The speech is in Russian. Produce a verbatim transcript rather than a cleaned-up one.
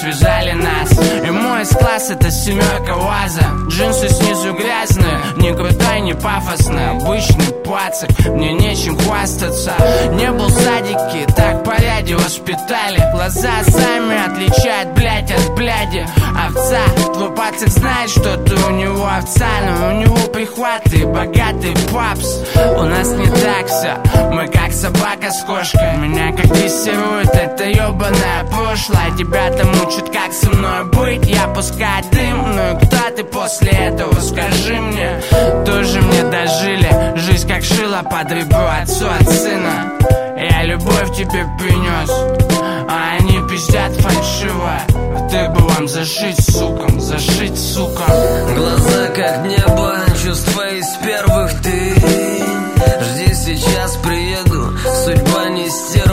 связали нас. И мой класс это семерка УАЗа. Джинсы снизу грязные, не крутой, не пафосный, обычный пацак, мне нечем хвастаться. Не был в садике, так по ряде воспитали. Глаза сами отличают, блядь, от бляди. Овца, твой пацак знает, что ты у него овца, но у него прихваты, богатый папс. У нас не так все, мы как собака с кошкой. Меня как дрессирует это ебаное прошлое. Тебя там учат, как со мной быть. Я пускаю дым, ну и кто ты после этого, скажи мне. Тоже мне дожили, жизнь как шила под ребро отцу от сына. Я любовь тебе принес, а они пиздят фальшиво. Ты бы вам зашить, сукам, зашить, сука. Глаза как небо, чувства из первых ты. Жди, сейчас приеду, судьба не стерва.